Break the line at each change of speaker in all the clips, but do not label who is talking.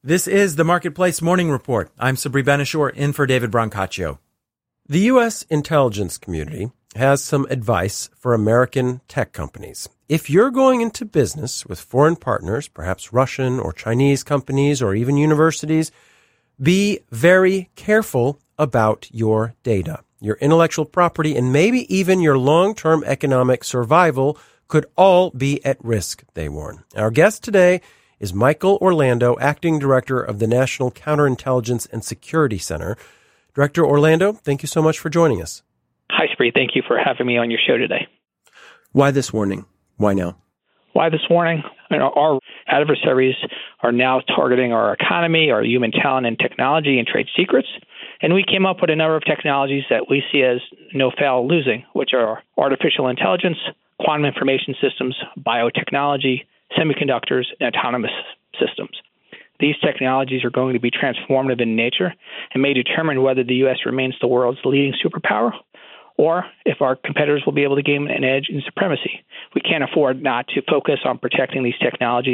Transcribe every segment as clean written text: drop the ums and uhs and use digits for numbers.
This is the Marketplace Morning Report. I'm Sabri Benishore, in for David Brancaccio. The U.S. intelligence community has some advice for American tech companies. If you're going into business with foreign partners, perhaps Russian or Chinese companies or even universities, be very careful about your data. Your intellectual property and maybe even your long-term economic survival could all be at risk, they warn. Our guest today is Michael Orlando, Acting Director of the National Counterintelligence and Security Center. Director Orlando, thank you so much for joining us.
Hi, Spree. Thank you for having me on your show today.
Why this warning? Why now?
Why this warning? Our adversaries are now targeting our economy, our human talent and technology and trade secrets. And we came up with a number of technologies that we see as no fail losing, which are artificial intelligence, quantum information systems, biotechnology, semiconductors, and autonomous systems. These technologies are going to be transformative in nature and may determine whether the U.S. remains the world's leading superpower or if our competitors will be able to gain an edge in supremacy. We can't afford not to focus on protecting these technologies.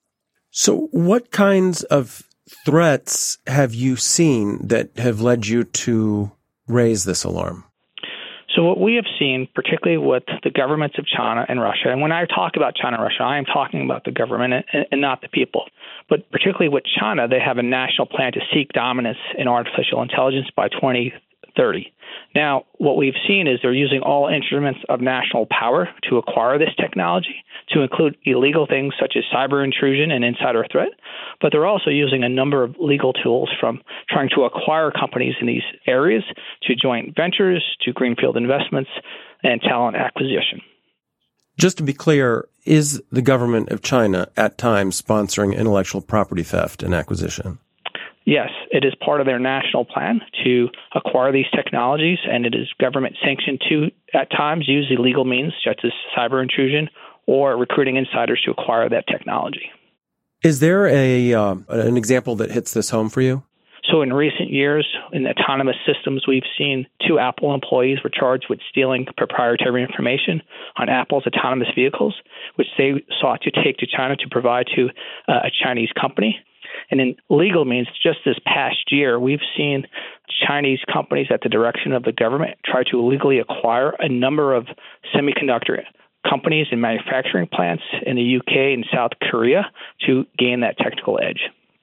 So what kinds of threats have you seen that have led you to raise this alarm?
So what we have seen, particularly with the governments of China and Russia, and when I talk about China and Russia, I am talking about the government and not the people. But particularly with China, they have a national plan to seek dominance in artificial intelligence by 2030. Now, what we've seen is they're using all instruments of national power to acquire this technology, to include illegal things such as cyber intrusion and insider threat, but they're also using a number of legal tools, from trying to acquire companies in these areas to joint ventures to greenfield investments and talent acquisition.
Just to be clear, is the government of China at times sponsoring intellectual property theft and acquisition?
Yes, it is part of their national plan to acquire these technologies, and it is government sanctioned to, at times, use illegal means such as cyber intrusion or recruiting insiders to acquire that technology.
Is there an example that hits this home for you?
So in recent years, in autonomous systems, we've seen 2 Apple employees were charged with stealing proprietary information on Apple's autonomous vehicles, which they sought to take to China to provide to a Chinese company. And in legal means, just this past year, we've seen Chinese companies at the direction of the government try to illegally acquire a number of semiconductor companies and manufacturing plants in the UK and South Korea to gain that technical edge.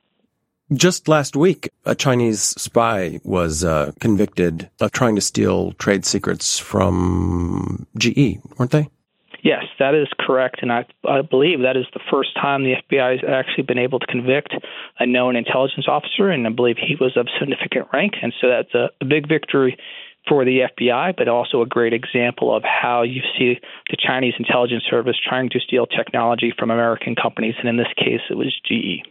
Just last week, a Chinese spy was convicted of trying to steal trade secrets from GE, weren't they?
Yes, that is correct. And I believe that is the first time the FBI has actually been able to convict a known intelligence officer, and I believe he was of significant rank. And so that's a big victory for the FBI, but also a great example of how you see the Chinese intelligence service trying to steal technology from American companies. And in this case, it was GE.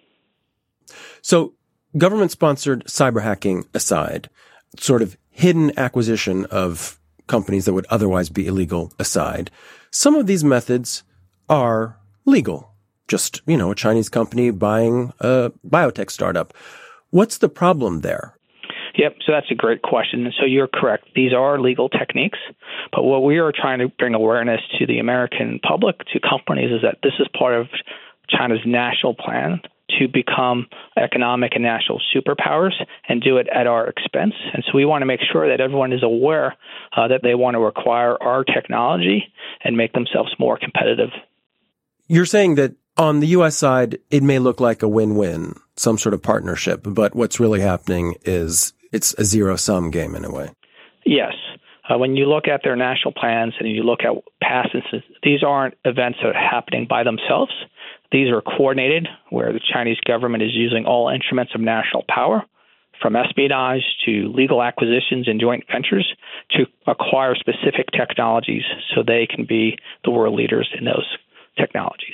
So government-sponsored cyber hacking aside, sort of hidden acquisition of companies that would otherwise be illegal aside, some of these methods are legal. Just, a Chinese company buying a biotech startup. What's the problem there?
Yep, so that's a great question. And so you're correct. These are legal techniques. But what we are trying to bring awareness to the American public, to companies, is that this is part of China's national plan to become economic and national superpowers and do it at our expense. And so we want to make sure that everyone is aware that they want to acquire our technology and make themselves more competitive.
You're saying that on the U.S. side, it may look like a win-win, some sort of partnership, but what's really happening is it's a zero-sum game in a way.
Yes. When you look at their national plans and you look at past instances, these aren't events that are happening by themselves. These are coordinated, where the Chinese government is using all instruments of national power, from espionage to legal acquisitions and joint ventures, to acquire specific technologies so they can be the world leaders in those technologies.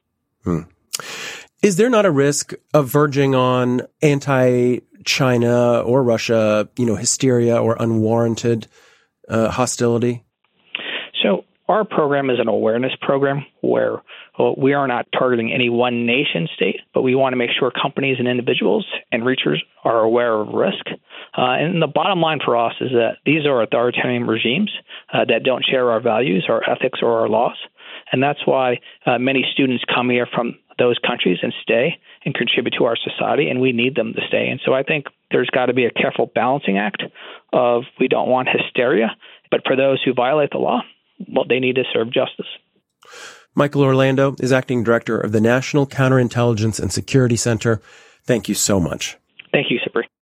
Is there not a risk of verging on anti-China or Russia, hysteria or unwarranted hostility?
So our program is an awareness program where we are not targeting any one nation state, but we want to make sure companies and individuals and researchers are aware of risk. And the bottom line for us is that these are authoritarian regimes that don't share our values, our ethics, or our laws. And that's why many students come here from those countries and stay and contribute to our society, and we need them to stay. And so I think there's got to be a careful balancing act of we don't want hysteria, but for those who violate the law, well, they need to serve justice.
Michael Orlando is acting director of the National Counterintelligence and Security Center. Thank you so much.
Thank you, Sabri.